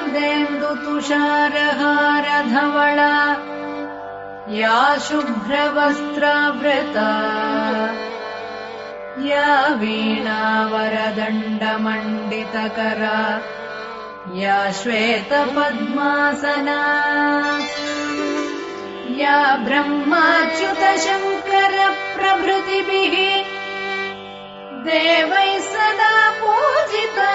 कुन्देन्दुतुषारहारधवला या शुभ्रवस्त्रावृता या वीणावरदण्डमण्डितकरा या श्वेतपद्मासना या ब्रह्माच्युतशङ्करप्रभृतिभिः देवैः सदा पूजिता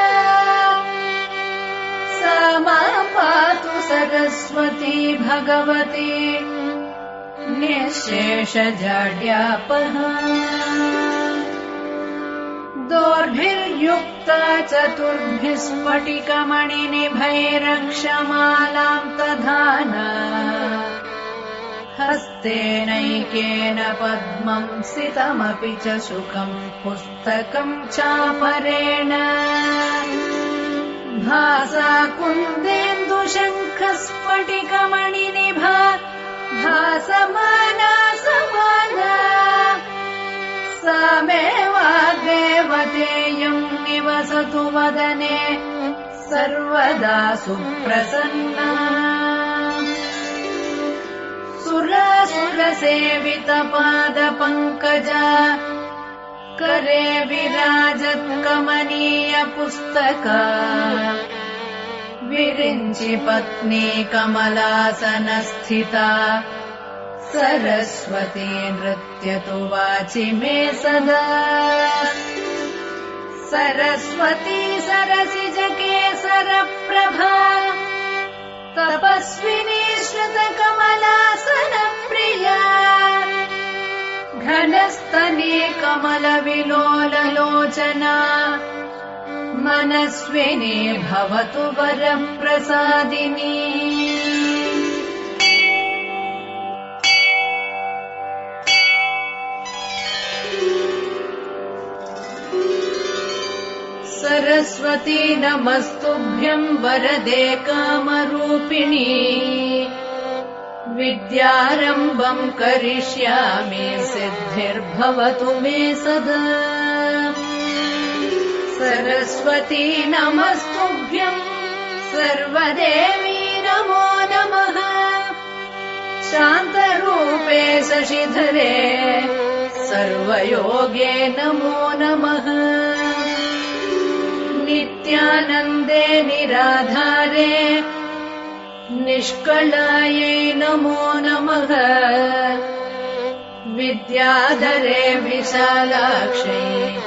सा मां पातु सरस्वती भगवती निःशेषजाड्यापहा दोर्भिर्युक्ता चतुर्भिः स्फटिकमणिनिभैरक्षमालां तधाना हस्तेनैकेन पद्मं सितमपि च शुकं पुस्तकं चापरेण भासा कुन्देन्दुशङ्खस्फटिकमणिनिभा भासमाना समाना सा मे वाग्देवतेयं निवसतु वदने सर्वदा सुप्रसन्ना सुरासुरसेवितपादपङ्कजा करे विराजत्कमनीयपुस्तका विरिञ्चि पत्नी कमलासनस्थिता सरस्वती नृत्यतु वाचि मे सदा सरस्वती सरसिजकेसरप्रभा तपस्विनी श्रुतकमलासनप्रिया घनस्तनी कमलविलोललोचना मनस्विनी भवतु वरप्रसादिनी सरस्वती नमस्तुभ्यं वरदे कामरूपिणी विद्यारम्भं करिष्यामि सिद्धिर्भवतु मे सदा सरस्वती नमस्तुभ्यं सर्वदेवी नमो नमः शान्तरूपे शशिधरे सर्वयोगे नमो नमः नित्यानन्दे निराधारे निष्कलायै नमो नमः विद्याधरे विशालाक्षै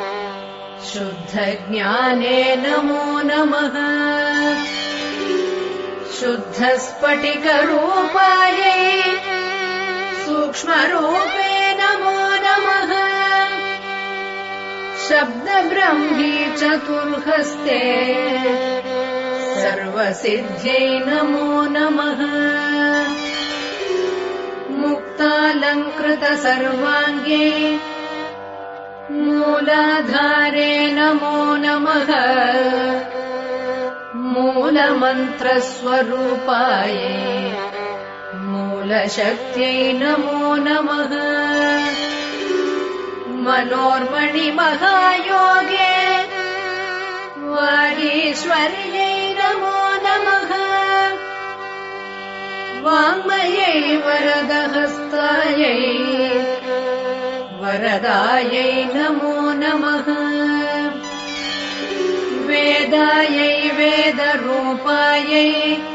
शुद्धज्ञाने नमो नमः शुद्धस्फटिकरूपायै सूक्ष्मरूपे नमो नमः शब्दब्रह्मी चतुर्हस्ते सर्वसिद्ध्यै नमो नमः मुक्तालङ्कृत सर्वाङ्गे मूलाधारे नमो नमः मूलमन्त्रस्वरूपायै मूलशक्त्यै नमो नमः मनोर्मणिमहायोगे वागीश्वर्यै नमो नमः वाङ्मयै वरदहस्तायै वरदायै नमो नमः वेदायै वेदरूपायै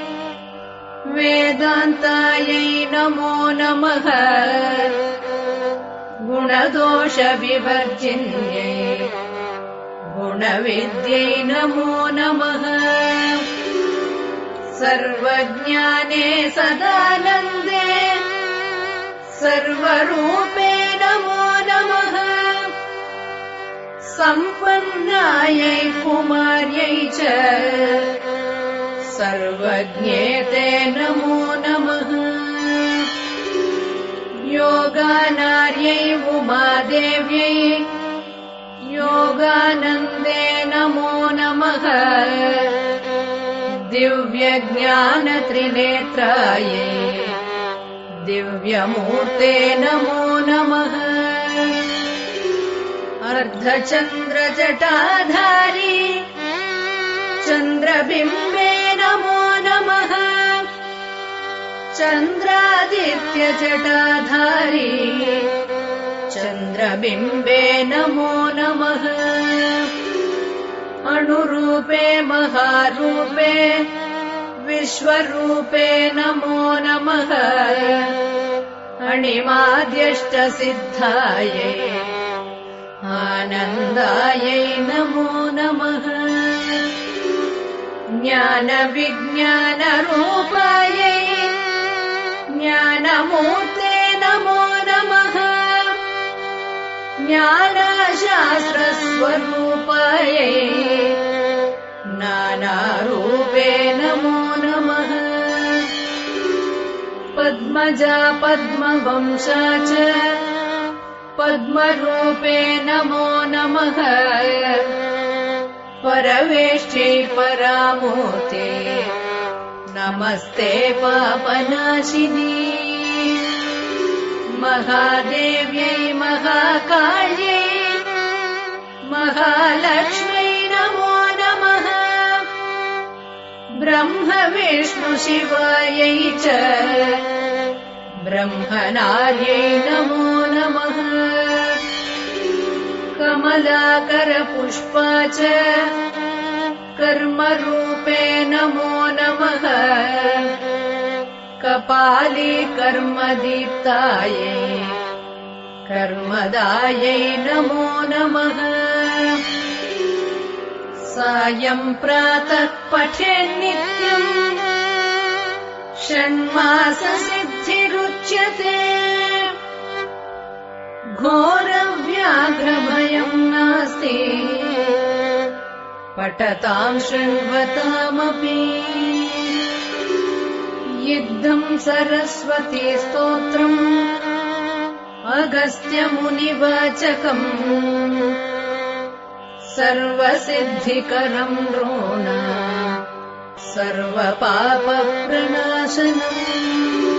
वेदान्तायै नमो नमः गुणदोषविवर्जिन्यै गुणविद्यै नमो नमः सर्वज्ञाने सदानन्दे सर्वरूपे नमो नमः सम्पन्नायै कुमार्यै च सर्वज्ञेते नमो नमः योगानार्यै उमादेव्यै योगानन्दे नमो नमः दिव्यज्ञानत्रिनेत्रायै दिव्यमूर्ते नमो नमः अर्धचन्द्रजटाधारी चन्द्रबिम्बे नमो नमः चन्द्रादित्यजटाधारी चन्द्रबिम्बे नमो नमः। अणुरूपे महारूपे विश्वरूपे नमो नमः। अणिमाद्यष्टसिद्धायै आनन्दायै नमो नमः। ज्ञानविज्ञानरूपायै ज्ञानमूर्ते नमो नमः। ज्ञानशास्त्रस्वरूपायै नानारूपे नमो नमः। पद्मजा पद्मवंशा च पद्मरूपे नमो नमः। परवेष्टि परामूर्ते नमस्ते पापनाशिनी। महादेव्यै महाकाल्यै महालक्ष्म्यै नमो नमः। ब्रह्म विष्णु शिवायै च ब्रह्मणार्यै नमो नमः। कमलाकरपुष्पा च कर्मरूपे नमो नमः। कपाली कर्मदीप्तायै कर्मदायै नमो नमः। सायं प्रातः पठेन्नित्यम् षण्माससिद्धिरुच्यते। घोरव्याघ्रभयं नास्ति पठतां शृण्वतामपि। युद्धं सरस्वती स्तोत्रम् अगस्त्यमुनिवाचकम् सर्वसिद्धिकरं नृणाम् सर्वपापप्रणाशनम्।